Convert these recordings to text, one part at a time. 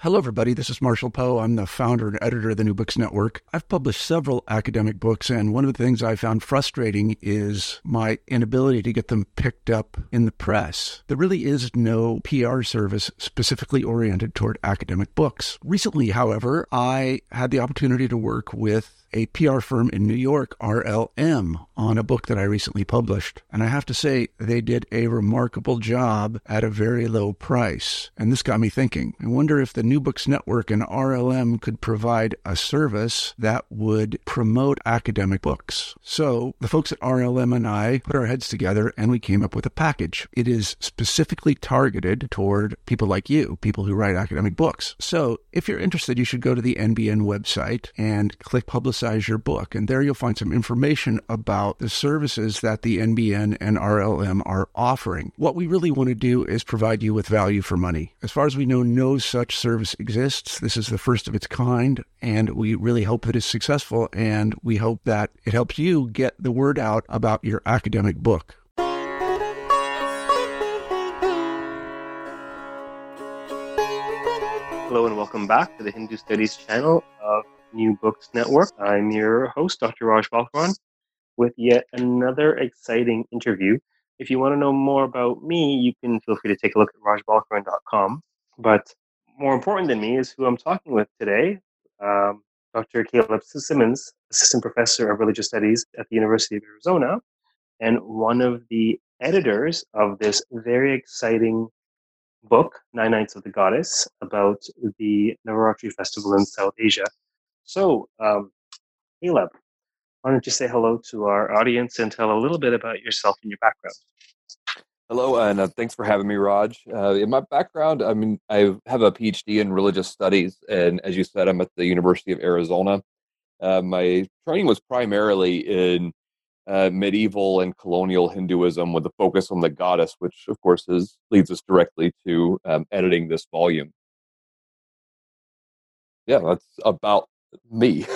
Hello, everybody. This is Marshall Poe. I'm the founder and editor of the New Books Network. I've published several academic books, and one of the things I found frustrating is my inability to get them picked up in the press. There really is no PR service specifically oriented toward academic books. Recently, however, I had the opportunity to work with a PR firm in New York, RLM, on a book that I recently published. And I have to say, they did a remarkable job at a very low price. And this got me thinking. I wonder if the New Books Network and RLM could provide a service that would promote academic books. So the folks at RLM and I put our heads together and we came up with a package. It is specifically targeted toward people like you, people who write academic books. So if you're interested, you should go to the NBN website and click Publicize Your Book. And there you'll find some information about the services that the NBN and RLM are offering. What we really want to do is provide you with value for money. As far as we know, no such service exists. This is the first of its kind, and we really hope that it's successful, and we hope that it helps you get the word out about your academic book. Hello and welcome back to the Hindu Studies channel of New Books Network. I'm your host, Dr. Raj Balkaran, with yet another exciting interview. If you want to know more about me, you can feel free to take a look at rajbalkaran.com. But more important than me is who I'm talking with today, Dr. Caleb Simmons, Assistant Professor of Religious Studies at the University of Arizona, and one of the editors of this very exciting book, Nine Nights of the Goddess, about the Navaratri festival in South Asia. So, Caleb, why don't you say hello to our audience and tell a little bit about yourself and your background? Hello, and thanks for having me, Raj. In my background, I have a PhD in religious studies, and as you said, I'm at the University of Arizona. My training was primarily in medieval and colonial Hinduism with a focus on the goddess, which, of course, leads us directly to editing this volume. Yeah, that's about me.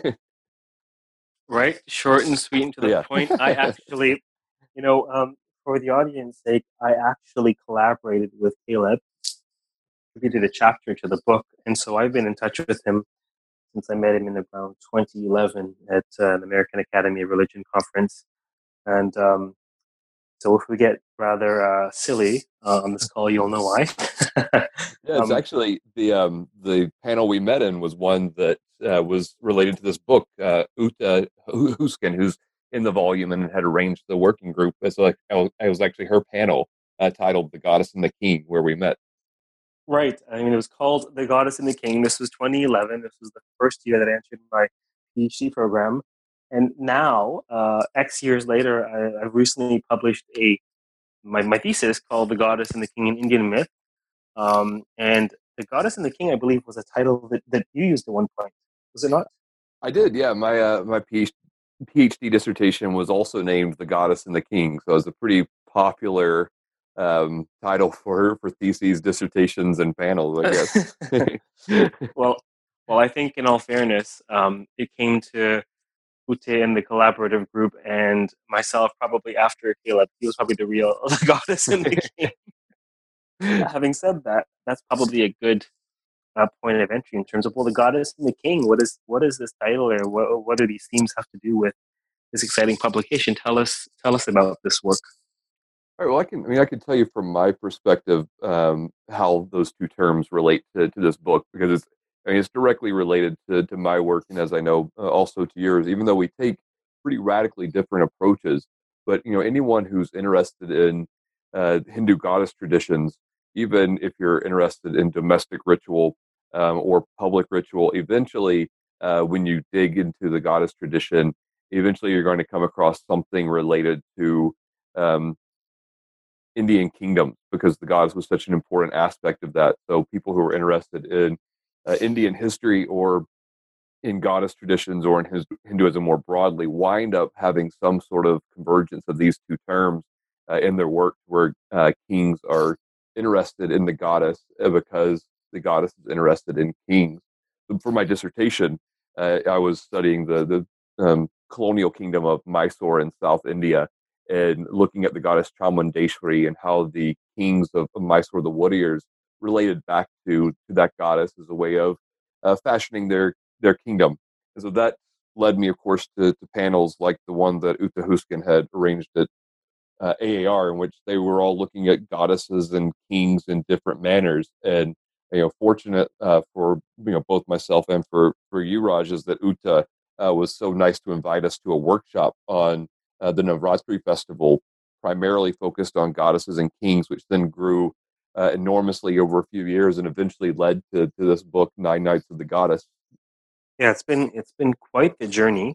Right, short and sweet and to the point. I actually, for the audience's sake, I actually collaborated with Caleb. We did a chapter to the book, and so I've been in touch with him since I met him in around 2011 at an American Academy of Religion conference. And so if we get rather silly on this call, you'll know why. Yeah, it's actually the panel we met in was one that was related to this book. Uta Huskin, who's in the volume and had arranged the working group. It's like I was actually her panel titled "The Goddess and the King," where we met. Right. I mean, it was called "The Goddess and the King." This was 2011. This was the first year that I entered my PhD program. And now, X years later, I've recently published my thesis called "The Goddess and the King in Indian Myth." And "The Goddess and the King," I believe, was a title that you used at one point. Was it not? I did, yeah. My PhD dissertation was also named "The Goddess and the King," so it was a pretty popular title for theses, dissertations, and panels, I guess. Well, I think in all fairness, it came to Ute and the collaborative group and myself probably after Caleb. He was probably the real the goddess and the king. Having said that, that's probably a good point of entry in terms of, well, the goddess and the king. What is this title, or what do these themes have to do with this exciting publication? Tell us about this work. All right, well, I can tell you from my perspective how those two terms relate to this book, because it's directly related to my work, and as I know, also to yours. Even though we take pretty radically different approaches, but anyone who's interested in Hindu goddess traditions, even if you're interested in domestic ritual or public ritual, eventually, when you dig into the goddess tradition, eventually you're going to come across something related to Indian kingdoms, because the goddess was such an important aspect of that. So people who are interested in Indian history or in goddess traditions or in Hinduism more broadly wind up having some sort of convergence of these two terms in their work, where kings are interested in the goddess because the goddess is interested in kings. So for my dissertation, I was studying the colonial kingdom of Mysore in South India, and looking at the goddess Chamundeshwari and how the kings of Mysore, the warriors, related back to that goddess as a way of fashioning their kingdom. And so that led me, of course, to panels like the one that Uta Huskin had arranged at AAR, in which they were all looking at goddesses and kings in different manners. And fortunate for both myself and for you, Raj, is that Uta was so nice to invite us to a workshop on the Navratri festival, primarily focused on goddesses and kings, which then grew enormously over a few years and eventually led to this book, Nine Nights of the Goddess. Yeah, it's been quite the journey.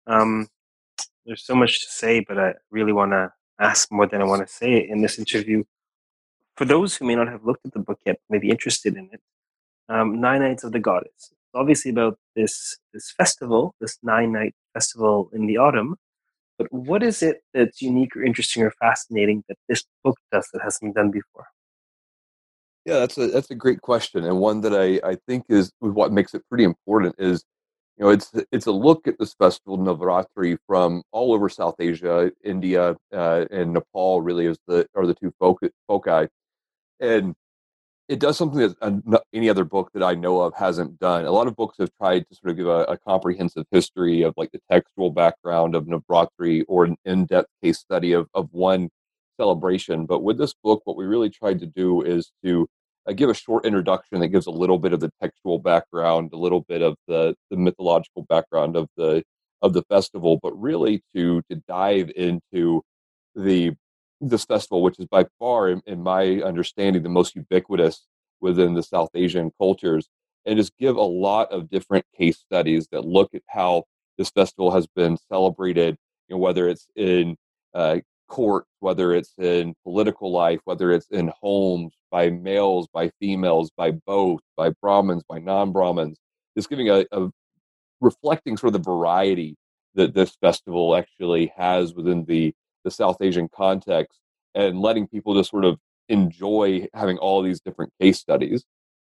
There's so much to say, but I really want to ask more than I want to say in this interview. For those who may not have looked at the book yet, may be interested in it, Nine Nights of the Goddess. It's obviously about this festival, this 9-night festival in the autumn. But what is it that's unique or interesting or fascinating that this book does that hasn't been done before? Yeah, that's a great question, and one that I think is what makes it pretty important is, it's a look at this festival Navratri from all over South Asia, India, and Nepal. Really, are the two foci, and it does something that any other book that I know of hasn't done. A lot of books have tried to sort of give a comprehensive history of like the textual background of Navratri or an in-depth case study of one celebration. But with this book, what we really tried to do is to give a short introduction that gives a little bit of the textual background, a little bit of the mythological background of the festival, but really to dive into the this festival, which is by far, in my understanding, the most ubiquitous within the South Asian cultures, and just give a lot of different case studies that look at how this festival has been celebrated, whether it's in court, whether it's in political life, whether it's in homes, by males, by females, by both, by Brahmins, by non-Brahmins, just giving a reflecting sort of the variety that this festival actually has within the South Asian context, and letting people just sort of enjoy having all these different case studies.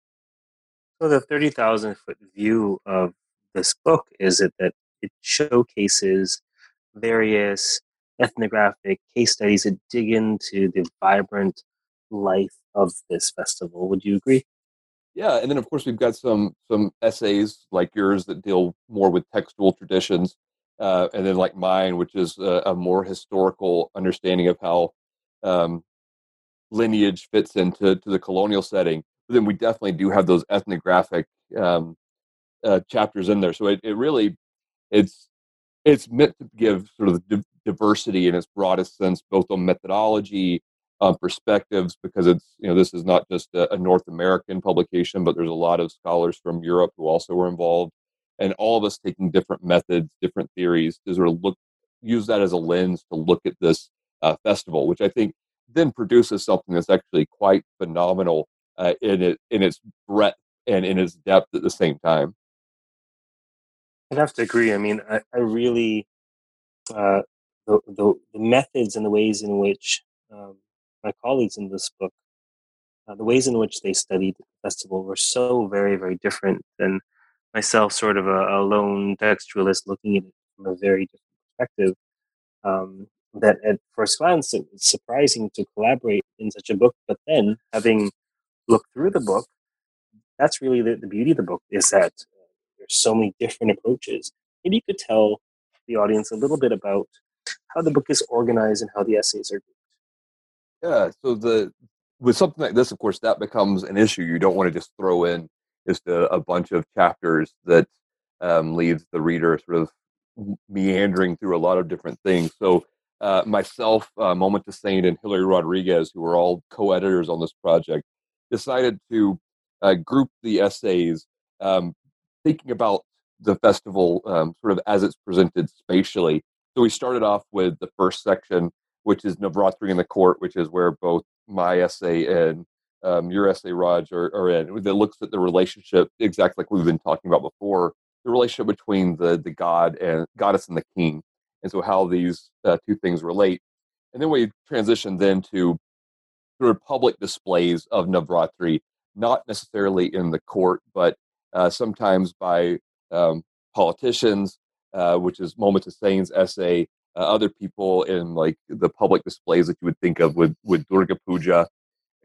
So the 30,000-foot view of this book is that it showcases various ethnographic case studies that dig into the vibrant life of this festival. Would you agree? Yeah, and then of course we've got some essays like yours that deal more with textual traditions, and then like mine, which is a more historical understanding of how um, lineage fits into the colonial setting. But then we definitely do have those ethnographic um, chapters in there. So it really it's it's meant to give sort of diversity in its broadest sense, both on methodology, perspectives, because it's this is not just a North American publication, but there's a lot of scholars from Europe who also were involved, and all of us taking different methods, different theories to sort of use that as a lens to look at this festival, which I think then produces something that's actually quite phenomenal in its breadth and in its depth at the same time. I'd have to agree. I mean, I really uh, the methods and the ways in which my colleagues in this book, the ways in which they studied the festival were so very, very different than myself, sort of a lone textualist looking at it from a very different perspective. That at first glance, it's surprising to collaborate in such a book, but then having looked through the book, that's really the beauty of the book is that there's so many different approaches. Maybe you could tell the audience a little bit about how the book is organized and how the essays are grouped. Yeah. So with something like this, of course, that becomes an issue. You don't want to just throw in just a bunch of chapters that leaves the reader sort of meandering through a lot of different things. So myself, Moment to Saint, and Hilary Rodriguez, who were all co-editors on this project, decided to group the essays, um, thinking about the festival sort of as it's presented spatially. So we started off with the first section, which is Navratri in the Court, which is where both my essay and your essay, Raj, are in. That looks at the relationship, exactly like we've been talking about before, the relationship between the goddess and the king, and so how these two things relate. And then we transition then to sort of public displays of Navratri, not necessarily in the court, but sometimes by politicians, which is Moment to Saint's essay, other people in like the public displays that you would think of with Durga Puja.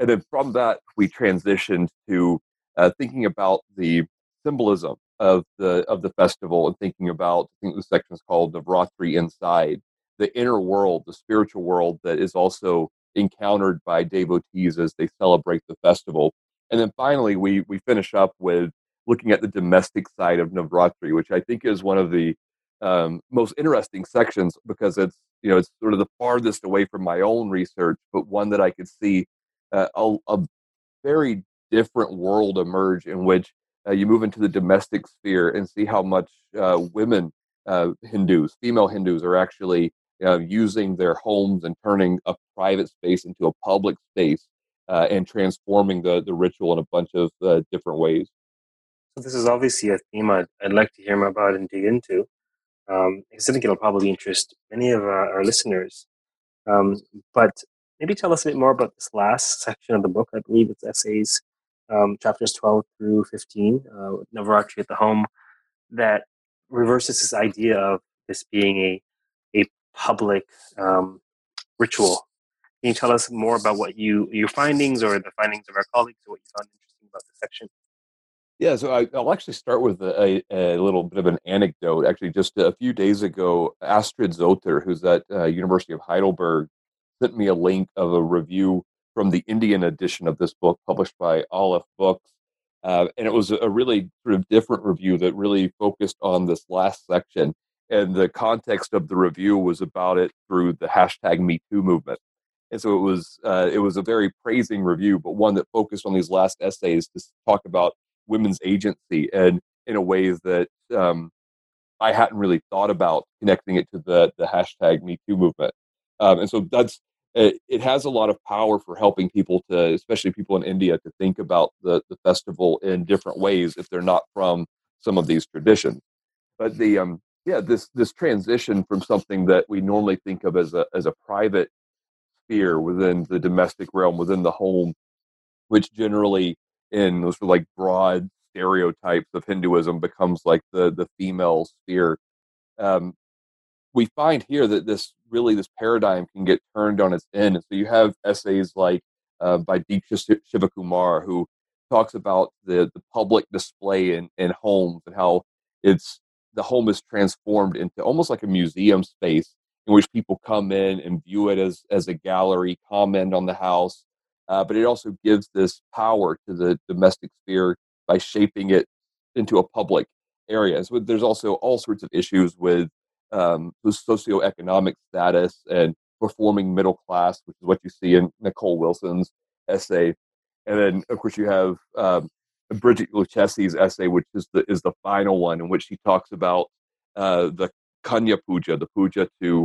And then from that, we transitioned to thinking about the symbolism of the festival and thinking about, I think the section is called Navratri Inside, the inner world, the spiritual world that is also encountered by devotees as they celebrate the festival. And then finally, we finish up with looking at the domestic side of Navratri, which I think is one of the most interesting sections because it's sort of the farthest away from my own research, but one that I could see a very different world emerge in which you move into the domestic sphere and see how much women Hindus, female Hindus, are actually using their homes and turning a private space into a public space and transforming the ritual in a bunch of different ways. So this is obviously a theme I'd like to hear more about and dig into. Because I think it'll probably interest many of our listeners. But maybe tell us a bit more about this last section of the book. I believe it's essays, chapters 12 through 15, Navaratri at the Home, that reverses this idea of this being a public ritual. Can you tell us more about what your findings or the findings of our colleagues or what you found interesting about this section? Yeah, so I'll actually start with a little bit of an anecdote. Actually, just a few days ago, Astrid Zotter, who's at University of Heidelberg, sent me a link of a review from the Indian edition of this book published by Aleph Books. And it was a really sort of different review that really focused on this last section. And the context of the review was about it through the hashtag #MeToo movement. And so it was a very praising review, but one that focused on these last essays to talk about women's agency and in a ways that I hadn't really thought about connecting it to the hashtag #MeToo movement. And so it has a lot of power for helping people to, especially people in India, to think about the festival in different ways if they're not from some of these traditions. But this transition from something that we normally think of as a private sphere within the domestic realm, within the home, which generally in those sort of like broad stereotypes of Hinduism becomes like the female sphere. Um, we find here that this paradigm can get turned on its end. And so you have essays like by Diksha Shivakumar, who talks about the public display in homes and how it's the home is transformed into almost like a museum space in which people come in and view it as a gallery, comment on the house, but it also gives this power to the domestic sphere by shaping it into a public area. So there's also all sorts of issues with socioeconomic status and performing middle class, which is what you see in Nicole Wilson's essay. And then, of course, you have Bridget Lucchesi's essay, which is the final one, in which she talks about the Kanya Puja, the puja to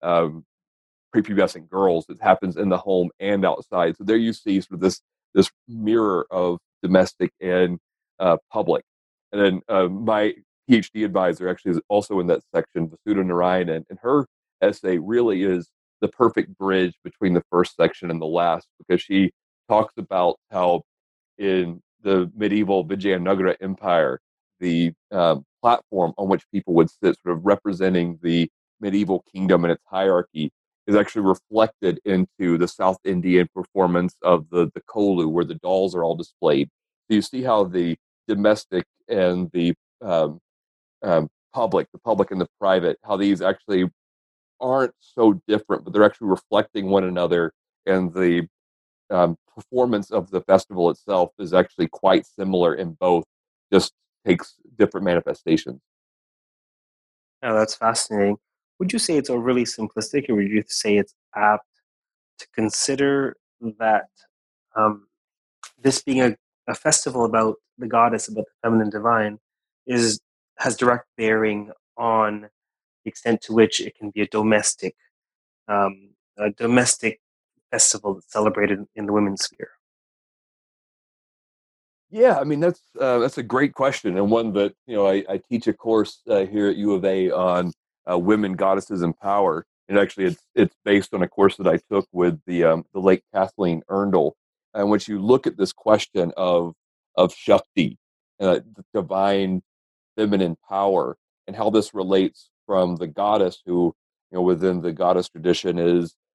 prepubescent girls that happens in the home and outside. So there you see sort of this mirror of domestic and public. And then my PhD advisor actually is also in that section, Vasudha Narayanan, and her essay really is the perfect bridge between the first section and the last because she talks about how in the medieval Vijayanagara Empire, the platform on which people would sit, sort of representing the medieval kingdom and its hierarchy, is actually reflected into the South Indian performance of the Kolu, where the dolls are all displayed. So you see how the domestic and the public, the public and the private, how these actually aren't so different, but they're actually reflecting one another, and the performance of the festival itself is actually quite similar in both, just takes different manifestations. Yeah, that's fascinating. Would you say it's overly simplistic, or would you say it's apt to consider that um, this being a festival about the goddess, about the feminine divine, is has direct bearing on the extent to which it can be a domestic festival that's celebrated in the women's sphere? Yeah, I mean that's a great question, and one that I teach a course here at U of A on women, goddesses, and power. And actually, it's based on a course that I took with the late Kathleen Erndl, in which you look at this question of Shakti, the divine feminine power, and how this relates from the goddess who, within the goddess tradition is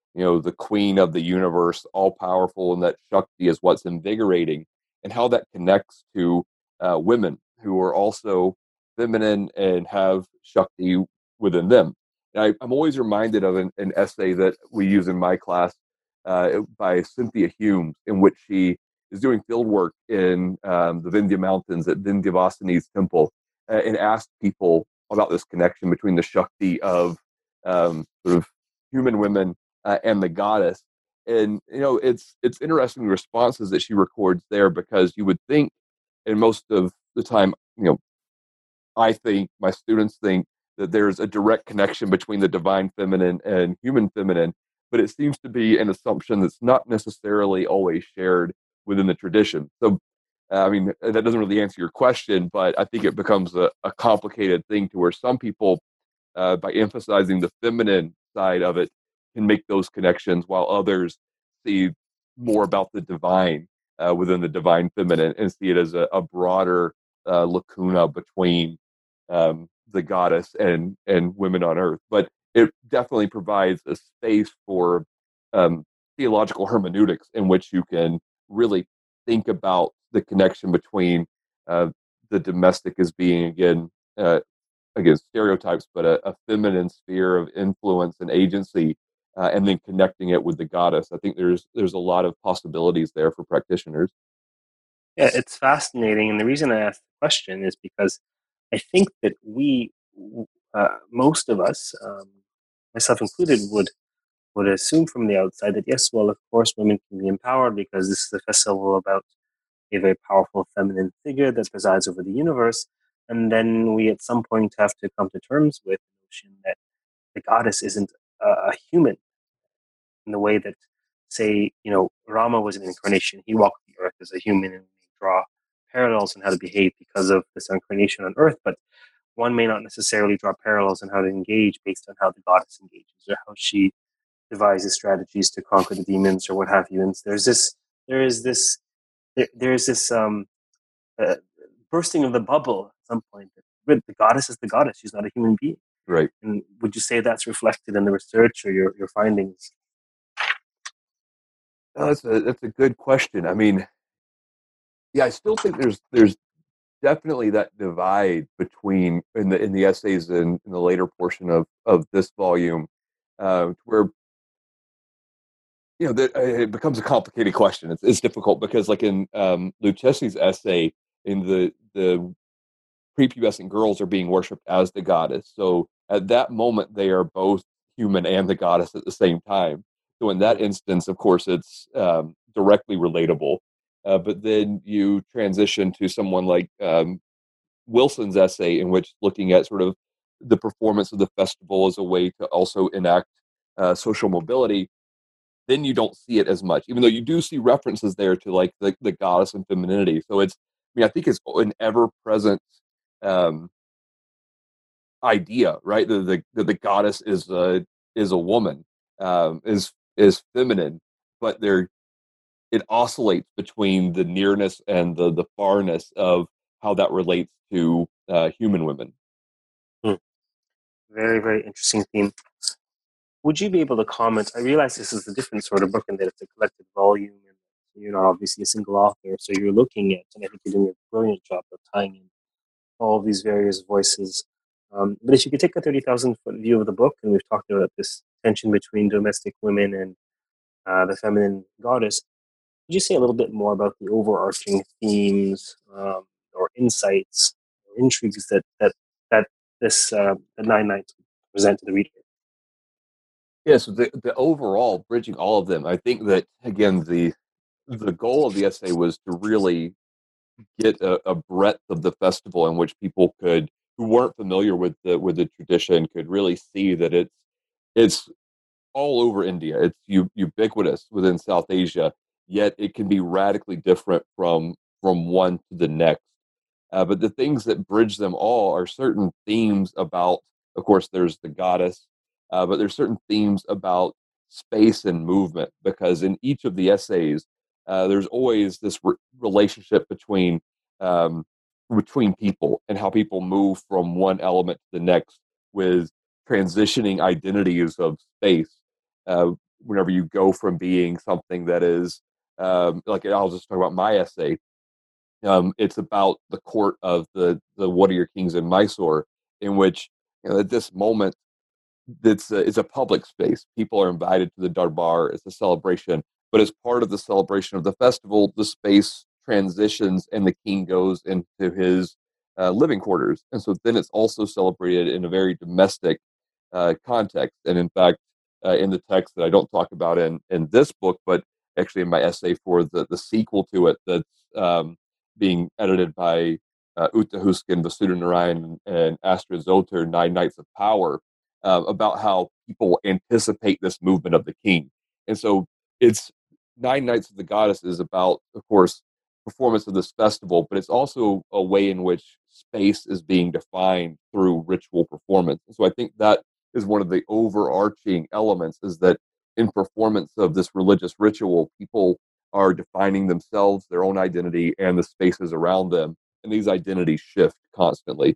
the queen of the universe, all powerful, and that Shakti is what's invigorating, and how that connects to women who are also feminine and have Shakti within them. And I'm always reminded of an essay that we use in my class by Cynthia Humes, in which she is doing field work in the Vindhya Mountains at Vindhyavasini's temple, and asked people about this connection between the Shakti of sort of human women and the goddess. And it's interesting the responses that she records there, because you would think, and most of the time, I think, my students think, that there's a direct connection between the divine feminine and human feminine, but it seems to be an assumption that's not necessarily always shared within the tradition. So, that doesn't really answer your question, but I think it becomes a complicated thing, to where some people, by emphasizing the feminine side of it, can make those connections, while others see more about the divine within the divine feminine, and see it as a broader lacuna between the goddess and women on earth. But it definitely provides a space for um, theological hermeneutics, in which you can really think about the connection between the domestic as being, again, stereotypes, but a feminine sphere of influence and agency, and then connecting it with the goddess. I think there's a lot of possibilities there for practitioners. Yeah, it's fascinating. And the reason I asked the question is because I think that most of us, myself included, would assume from the outside that yes, well, of course, women can be empowered because this is a festival about a very powerful feminine figure that presides over the universe. And then we at some point have to come to terms with the notion that the goddess isn't a human in the way that, say, Rama was an incarnation. He walked the earth as a human, and we draw parallels in how to behave because of this incarnation on earth. But one may not necessarily draw parallels in how to engage based on how the goddess engages, or how she devises strategies to conquer the demons, or what have you. And there is this uh, bursting of the bubble at some point. The goddess is the goddess; she's not a human being. Right. And would you say that's reflected in the research or your findings? Oh, that's a good question. Yeah, I still think there's definitely that divide between, in the essays in the later portion of this volume, where that it becomes a complicated question. It's difficult, because, like in Lucchesi's essay, in the prepubescent girls are being worshipped as the goddess. So at that moment, they are both human and the goddess at the same time. So in that instance, of course, it's directly relatable. But then you transition to someone like Wilson's essay, in which looking at sort of the performance of the festival as a way to also enact social mobility. Then you don't see it as much, even though you do see references there to, like, the goddess and femininity. So I think it's an ever present um, idea, right? The goddess is a woman, is feminine, but it oscillates between the nearness and the farness of how that relates to human women. Hmm. Very, very interesting theme. Would you be able to comment? I realize this is a different sort of book, and that it's a collected volume, and you're not obviously a single author, so you're looking at, and I think you're doing a brilliant job of tying in all of these various voices. But if you could take a 30,000-foot view of the book, and we've talked about this tension between domestic women and the feminine goddess, could you say a little bit more about the overarching themes, or insights or intrigues that this the Nine Nights present to the reader? Yeah, so the overall, bridging all of them, I think that, again, the goal of the essay was to really get a breadth of the festival, in which people who weren't familiar with the tradition, could really see that it's all over India. It's ubiquitous within South Asia, yet it can be radically different from one to the next. But the things that bridge them all are certain themes about, of course, there's the goddess, but there's certain themes about space and movement, because in each of the essays, there's always this relationship um, between people, and how people move from one element to the next, with transitioning identities of space. whenever you go from being something that is like I'll just talk about my essay. It's about the court of the warrior kings in Mysore, in which at this moment it's a public space. People are invited to the darbar. It's a celebration, but as part of the celebration of the festival, the space transitions and the king goes into his living quarters, and so then it's also celebrated in a very domestic context. And in fact, in the text that I don't talk about in this book, but actually in my essay for the sequel to it, that's being edited by Uta Huskin, Vasudha Narayan, and Astra Zoter, Nine Nights of Power, about how people anticipate this movement of the king. And so it's Nine Nights of the Goddess is about, of course, performance of this festival, but it's also a way in which space is being defined through ritual performance. And so I think that is one of the overarching elements, is that in performance of this religious ritual, people are defining themselves, their own identity, and the spaces around them. And these identities shift constantly.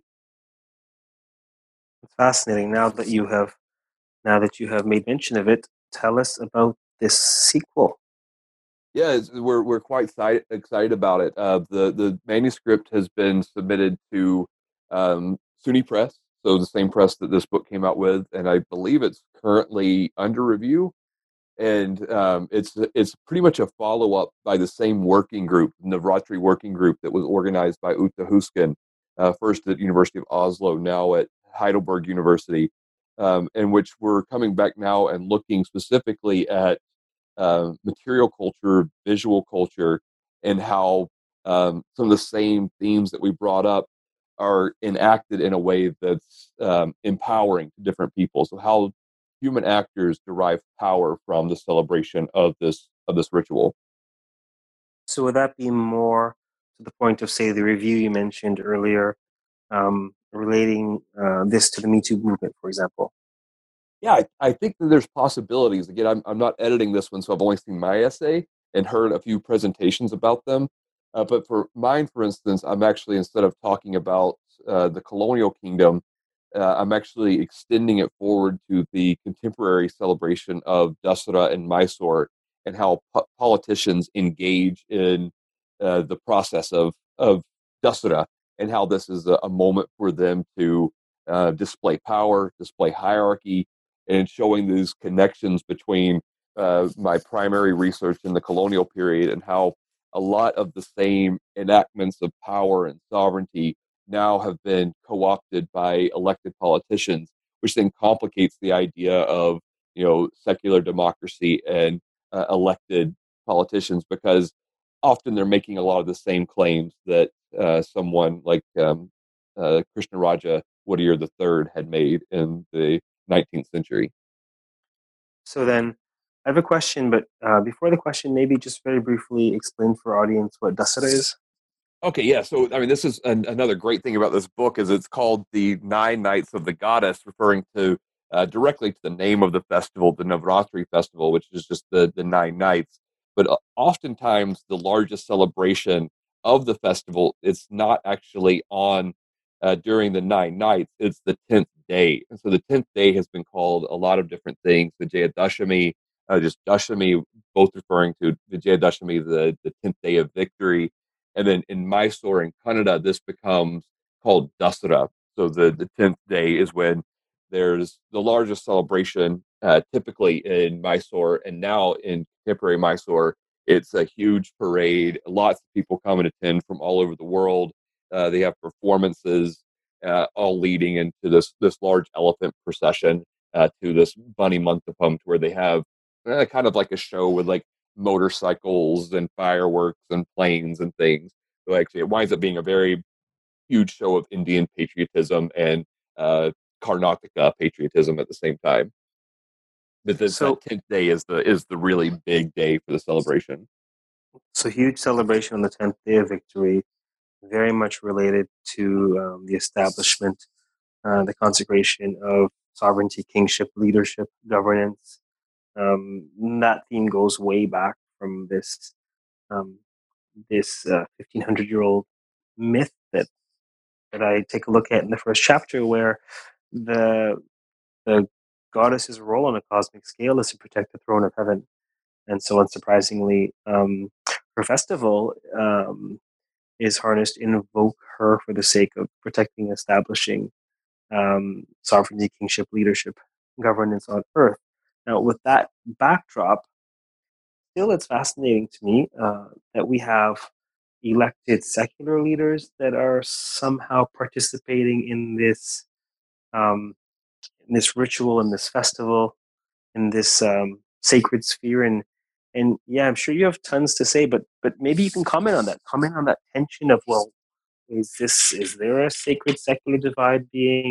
It's fascinating. Now that you have made mention of it, tell us about this sequel. Yeah, we're quite excited about it. The manuscript has been submitted to SUNY Press, so the same press that this book came out with, and I believe it's currently under review. And it's pretty much a follow up by the same working group, Navratri working group, that was organized by Uta Huskin, first at University of Oslo, now at Heidelberg University, in which we're coming back now and looking specifically at material culture, visual culture, and how some of the same themes that we brought up are enacted in a way that's empowering to different people. So how human actors derive power from the celebration of this ritual. So would that be more to the point of, say, the review you mentioned earlier, relating this to the Me Too movement, for example? Yeah, I think that there's possibilities. Again, I'm not editing this one, so I've only seen my essay and heard a few presentations about them. But for mine, for instance, I'm actually, instead of talking about the colonial kingdom, I'm actually extending it forward to the contemporary celebration of Dasara and Mysore, and how politicians engage in the process of Dasara, and how this is a moment for them to display power, display hierarchy, and showing these connections between my primary research in the colonial period, and how a lot of the same enactments of power and sovereignty now have been co-opted by elected politicians, which then complicates the idea of secular democracy and elected politicians, because often they're making a lot of the same claims that someone like Krishnaraja Whittier III had made in the 19th century. So then, I have a question, but before the question, maybe just very briefly explain for our audience what Dasara is. Okay, yeah. So, I mean, this is another great thing about this book, is it's called the Nine Nights of the Goddess, referring to directly to the name of the festival, the Navratri festival, which is just the 9 nights. But oftentimes, the largest celebration of the festival, it's not actually on during the 9 nights; it's the 10th day. And so, the 10th day has been called a lot of different things: Vijayadashami, just Dashami, both referring to Vijayadashami, the 10th day of victory. And then in Mysore in Kannada, this becomes called Dasara. So the 10th day is when there's the largest celebration, typically in Mysore. And now in contemporary Mysore, it's a huge parade. Lots of people come and attend from all over the world. They have performances, all leading into this large elephant procession to this Bunny Mantapam, to where they have kind of like a show with like motorcycles and fireworks and planes and things. So actually, it winds up being a very huge show of Indian patriotism and Karnataka patriotism at the same time. But So, that 10th day is the really big day for the celebration. so huge celebration on the 10th day of victory, very much related to the establishment, the consecration of sovereignty, kingship, leadership, governance. That theme goes way back from um, this 1500-year-old myth that I take a look at in the first chapter, where the the goddess's role on a cosmic scale is to protect the throne of heaven. And so, unsurprisingly, her festival is harnessed to invoke her for the sake of protecting, establishing sovereignty, kingship, leadership, governance on earth. Now, with that backdrop, still it's fascinating to me that we have elected secular leaders that are somehow participating in this ritual, in this festival, in this sacred sphere. And yeah, I'm sure you have tons to say, but maybe you can comment on that. Comment on that tension of, well, is there a sacred secular divide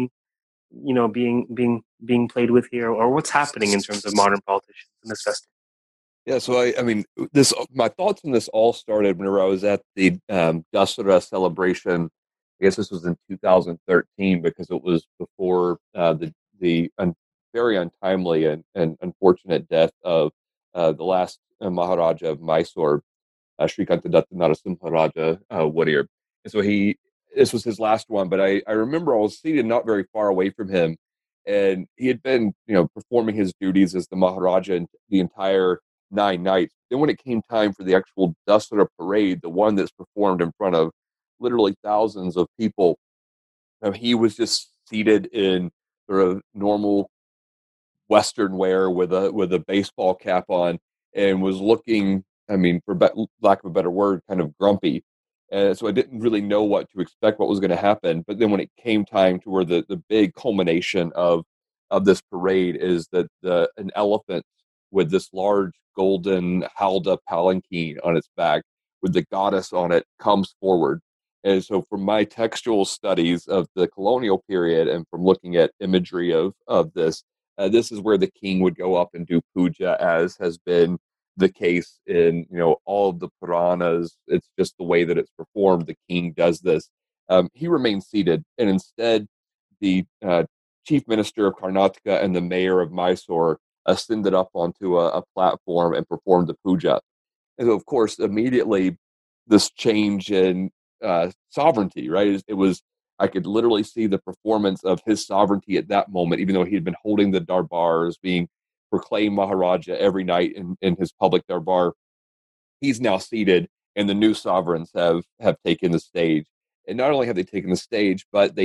being played with here, or what's happening in terms of modern politicians in this festival? Yeah, so I mean, this my thoughts on this all started whenever I was at the Dussehra celebration. I guess this was in 2013 because it was before the very untimely and unfortunate death of the last Maharaja of Mysore, Srikanta Datta Narasimha Raja Whittier. And so this was his last one, but I remember I was seated not very far away from him, and he had been, performing his duties as the Maharaja the entire 9 nights. Then when it came time for the actual Dussehra parade, the one that's performed in front of literally thousands of people, he was just seated in sort of normal Western wear with a baseball cap on, and was looking, I mean, for lack of a better word, kind of grumpy. And so I didn't really know what to expect, what was going to happen. But then when it came time to where the big culmination of this parade is that an elephant with this large golden halda palanquin on its back with the goddess on it comes forward. And so from my textual studies of the colonial period and from looking at imagery of this is where the king would go up and do puja, as has been the case in all of the Puranas. It's just the way that it's performed. The king does this. He remains seated, and instead, the chief minister of Karnataka and the mayor of Mysore ascended up onto a platform and performed the puja. And so, of course, immediately this change in sovereignty, right? It was, I could literally see the performance of his sovereignty at that moment, even though he had been holding the darbars, being proclaimed Maharaja every night in his public darbar. He's now seated, and the new sovereigns have taken the stage. And not only have they taken the stage, but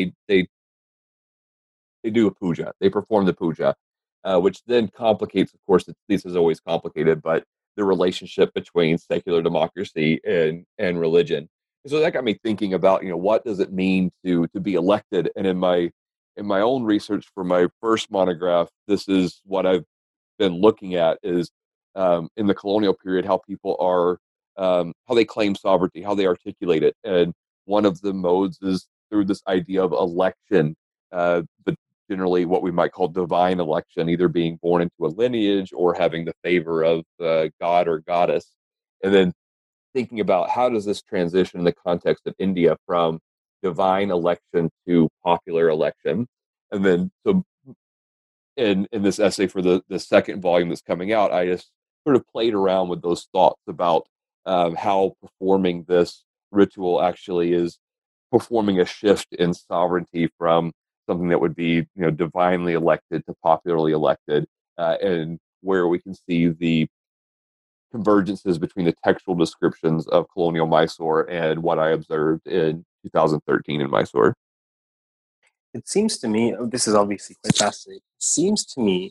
they do a puja. They perform the puja, which then complicates, of course, this is always complicated, but the relationship between secular democracy and religion. And so that got me thinking about, what does it mean to be elected? And in my own research for my first monograph, this is what I've been looking at is in the colonial period, how people are, how they claim sovereignty, how they articulate it. And one of the modes is through this idea of election, but generally what we might call divine election, either being born into a lineage or having the favor of god or goddess. And then thinking about how does this transition in the context of India from divine election to popular election. And then so in this essay for the second volume that's coming out, I just sort of played around with those thoughts about how performing this ritual actually is performing a shift in sovereignty from something that would be divinely elected to popularly elected, and where we can see the convergences between the textual descriptions of colonial Mysore and what I observed in 2013 in Mysore. It seems to me, this is obviously quite fascinating. It seems to me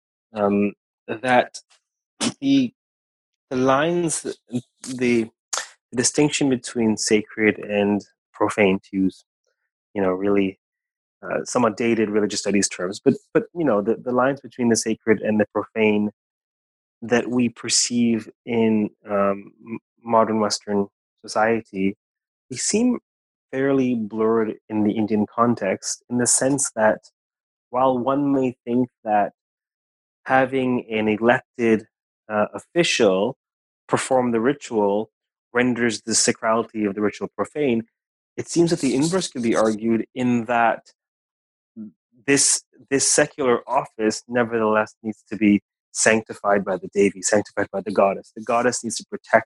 that the lines, the distinction between sacred and profane, to use, really somewhat dated religious studies terms, but the lines between the sacred and the profane that we perceive in modern Western society, they seem fairly blurred in the Indian context, in the sense that while one may think that having an elected official perform the ritual renders the sacrality of the ritual profane, it seems that the inverse could be argued, in that this secular office nevertheless needs to be sanctified by the Devi, sanctified by the goddess. The goddess needs to protect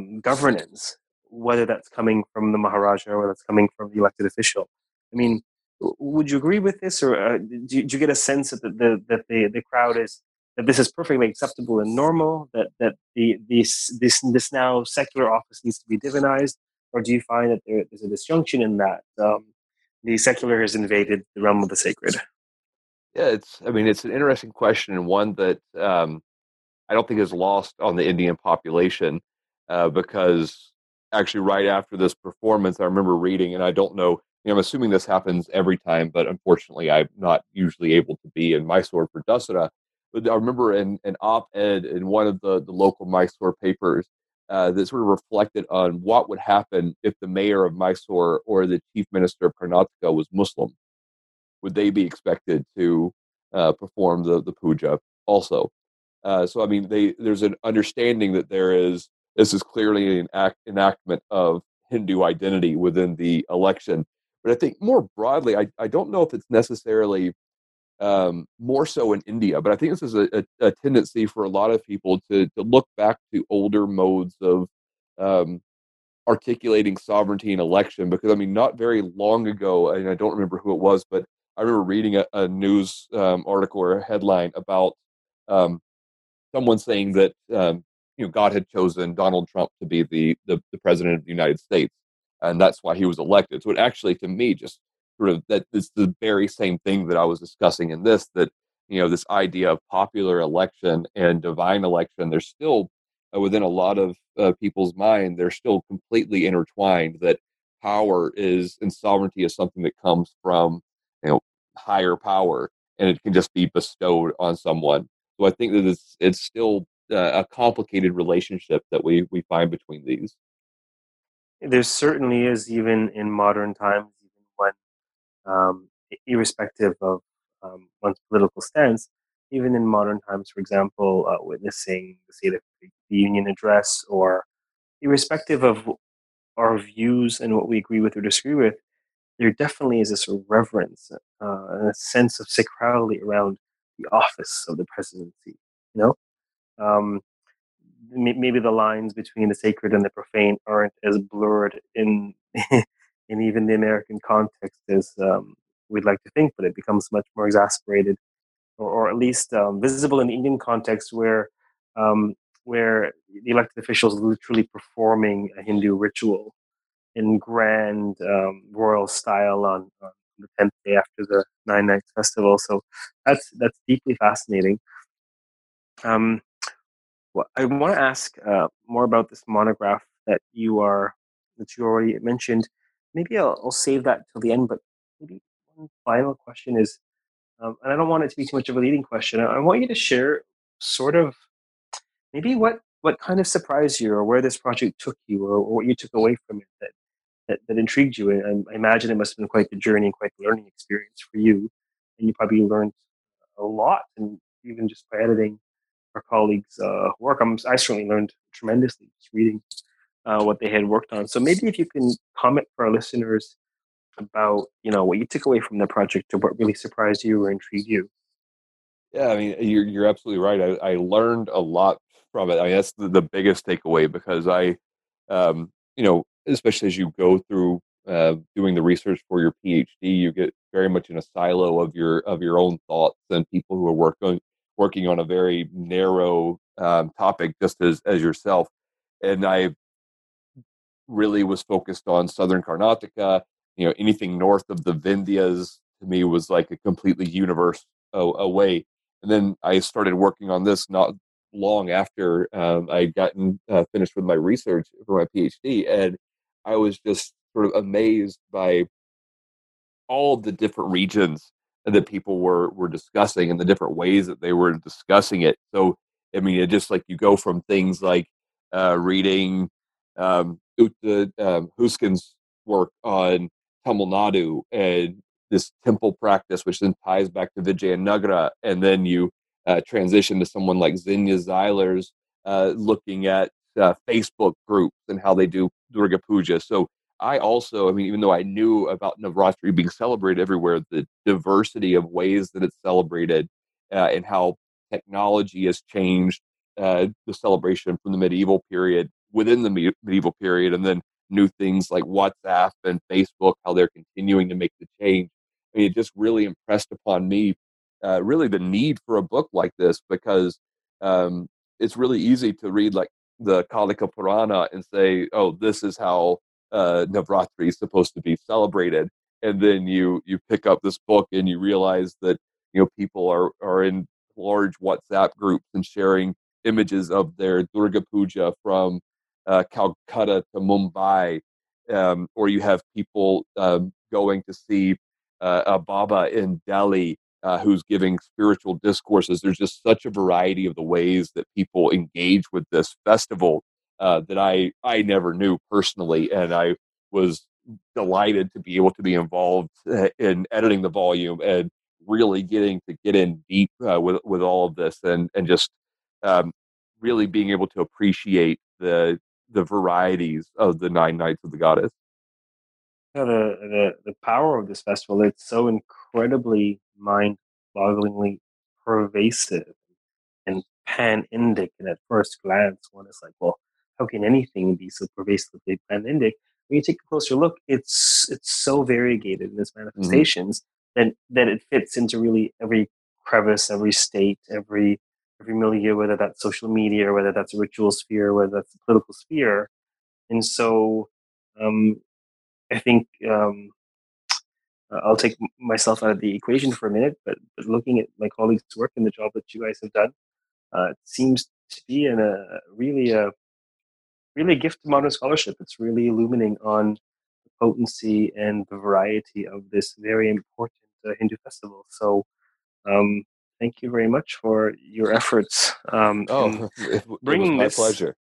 governance, whether that's coming from the Maharaja or that's coming from the elected official. I mean, Would you agree with this, or do you get a sense that the crowd is that this is perfectly acceptable and normal? That this now secular office needs to be divinized, or do you find that there's a disjunction in that the secular has invaded the realm of the sacred? Yeah, it's an interesting question, and one that I don't think is lost on the Indian population, because actually right after this performance, I remember reading, and I don't know, I'm assuming this happens every time, but unfortunately, I'm not usually able to be in Mysore for Dasara. But I remember an op-ed in one of the local Mysore papers that sort of reflected on what would happen if the mayor of Mysore or the chief minister of Karnataka was Muslim. Would they be expected to perform the puja also? So I mean, there's an understanding that this is clearly an enactment of Hindu identity within the election. But I think more broadly, I don't know if it's necessarily more so in India, but I think this is a tendency for a lot of people to look back to older modes of um, articulating sovereignty and election. Because I mean, not very long ago, and I don't remember who it was, but I remember reading a news article or a headline about um, someone saying that God had chosen Donald Trump to be the president of the United States, and that's why he was elected. So it actually, to me, just sort of that it's the very same thing that I was discussing in this, that this idea of popular election and divine election. There's still within a lot of people's mind, they're still completely intertwined. That power is and sovereignty is something that comes from you know higher power, and it can just be bestowed on someone. So I think that it's still a complicated relationship that we find between these. There certainly is, even in modern times, even when irrespective of one's political stance, even in modern times, for example, witnessing the State of the Union address, or irrespective of our views and what we agree with or disagree with, there definitely is this sort of reverence and a sense of sacrality around the office of the presidency. You know, um, maybe the lines between the sacred and the profane aren't as blurred in in even the American context as we'd like to think, but it becomes much more exasperated, or at least visible in the Indian context, um, where the elected officials are literally performing a Hindu ritual in grand royal style on the 10th day after the Nine Nights festival. So that's deeply fascinating. Um, well, I want to ask more about this monograph that you already mentioned. Maybe I'll save that till the end. But maybe one final question is, and I don't want it to be too much of a leading question. I want you to share sort of maybe what kind of surprised you, or where this project took you, or what you took away from it that intrigued you. And I imagine it must have been quite the journey and quite the learning experience for you. And you probably learned a lot, and even just by editing our colleagues' work. I certainly learned tremendously just reading what they had worked on. So maybe if you can comment for our listeners about what you took away from the project, or what really surprised you or intrigued you. Yeah, I mean, you're absolutely right. I learned a lot from it. I mean, that's the biggest takeaway because especially as you go through doing the research for your PhD, you get very much in a silo of your own thoughts and people who are working on a very narrow topic, just as yourself. And I really was focused on southern Karnataka. Anything north of the Vindhyas to me was like a completely universe away. And then I started working on this not long after I had gotten finished with my research for my PhD, and I was just sort of amazed by all of the different regions that people were discussing and the different ways that they were discussing it. So, I mean, it just like you go from things like reading Uta Huskin's work on Tamil Nadu and this temple practice, which then ties back to Vijayanagara, and then you transition to someone like Zinya Zeiler's looking at Facebook groups and how they do Durga Puja. So I mean, even though I knew about Navratri being celebrated everywhere, the diversity of ways that it's celebrated and how technology has changed the celebration from the medieval period within the medieval period, and then new things like WhatsApp and Facebook, how they're continuing to make the change. I mean, it just really impressed upon me really the need for a book like this, because it's really easy to read like the Kalika Purana and say, oh, this is how Navratri is supposed to be celebrated. And then you pick up this book and you realize that, people are in large WhatsApp groups and sharing images of their Durga Puja from Calcutta to Mumbai, or you have people going to see a Baba in Delhi who's giving spiritual discourses. There's just such a variety of the ways that people engage with this festival that I never knew personally, and I was delighted to be able to be involved in editing the volume and really getting to get in deep with all of this, and just um, really being able to appreciate the varieties of the 9 nights of the goddess. The power of this festival, it's so incredibly mind-bogglingly pervasive and pan-Indic. And at first glance, one is like, well, how can anything be so pervasively pan-Indic? When you take a closer look, it's so variegated in its Mm-hmm. manifestations that it fits into really every crevice, every state, every milieu, whether that's social media or whether that's a ritual sphere, whether that's a political sphere. And so um, I think I'll take myself out of the equation for a minute, but looking at my colleagues' work and the job that you guys have done, it seems to be really a gift to modern scholarship. It's really illuminating on the potency and the variety of this very important Hindu festival. So, thank you very much for your efforts in Oh, it was bringing my this, pleasure.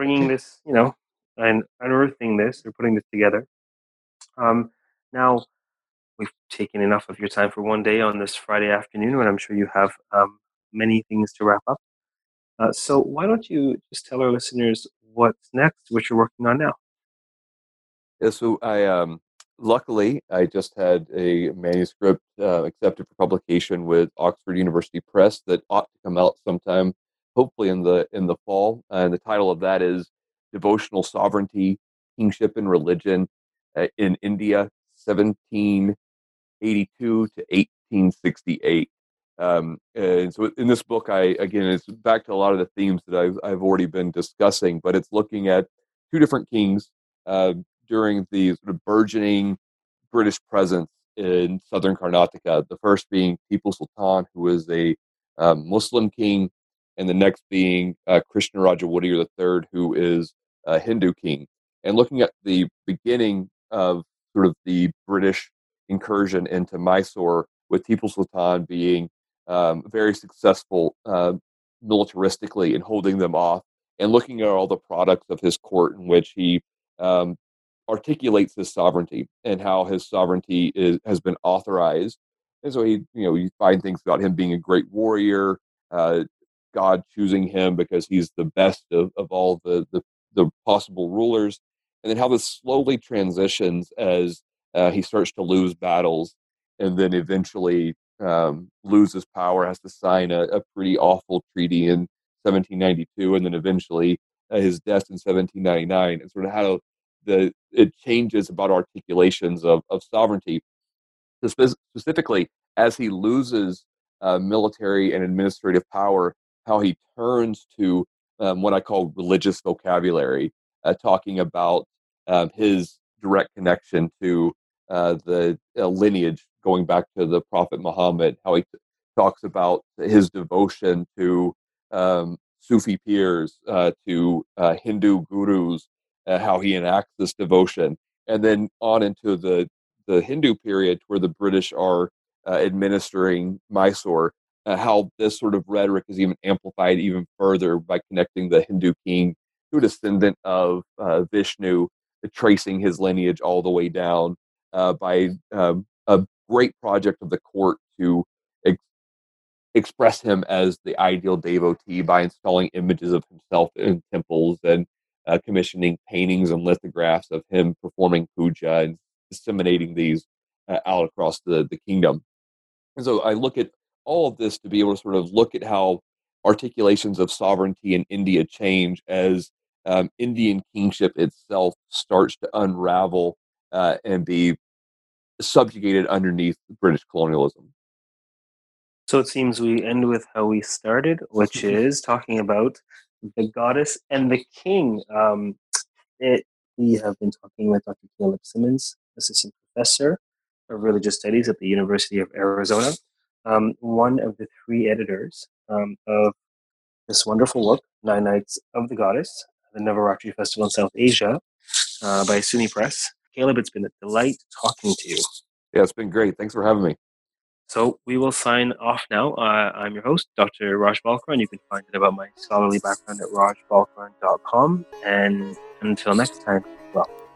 and unearthing this or putting this together. Now, we've taken enough of your time for one day on this Friday afternoon, and I'm sure you have many things to wrap up. So why don't you just tell our listeners what's next, what you're working on now? Yeah, so luckily I just had a manuscript accepted for publication with Oxford University Press that ought to come out sometime, hopefully in the fall. And the title of that is Devotional Sovereignty, Kingship and Religion in India, 1782 to 1868. And so in this book, it's back to a lot of the themes that I've already been discussing, but it's looking at two different kings uh, during the sort of burgeoning British presence in southern Karnataka. The first being Tipu Sultan, who is a Muslim king, and the next being Krishnaraja Wodeyar III, who is a Hindu king. And looking at the beginning of sort of the British incursion into Mysore, with Tipu Sultan being very successful militaristically in holding them off, and looking at all the products of his court in which he um, articulates his sovereignty and how his sovereignty has been authorized. And so you find things about him being a great warrior, uh, God choosing him because he's the best of all the possible rulers, and then how this slowly transitions as he starts to lose battles, and then eventually loses power, has to sign a pretty awful treaty in 1792, and then eventually his death in 1799, and sort of how it changes about articulations of sovereignty. Specifically, as he loses military and administrative power, how he turns to what I call religious vocabulary, talking about his direct connection to the lineage going back to the Prophet Muhammad, how he talks about his devotion to Sufi peers, to Hindu gurus, how he enacts this devotion, and then on into the Hindu period where the British are administering Mysore, how this sort of rhetoric is even amplified even further by connecting the Hindu king to a descendant of Vishnu, tracing his lineage all the way down by a great project of the court to express him as the ideal devotee by installing images of himself in temples and commissioning paintings and lithographs of him performing puja and disseminating these out across the kingdom. And so I look at all of this to be able to sort of look at how articulations of sovereignty in India change as Indian kingship itself starts to unravel and be subjugated underneath British colonialism. So it seems we end with how we started, which is talking about the goddess and the king. We have been talking with Dr. Caleb Simmons, assistant professor of religious studies at the University of Arizona, one of the three editors of this wonderful book, Nine Nights of the Goddess, the Navaratri Festival in South Asia, by SUNY Press. Caleb, it's been a delight talking to you. Yeah, it's been great. Thanks for having me. So we will sign off now. I'm your host, Dr. Raj Balkaran. You can find it about my scholarly background at rajbalkaran.com. And until next time, well.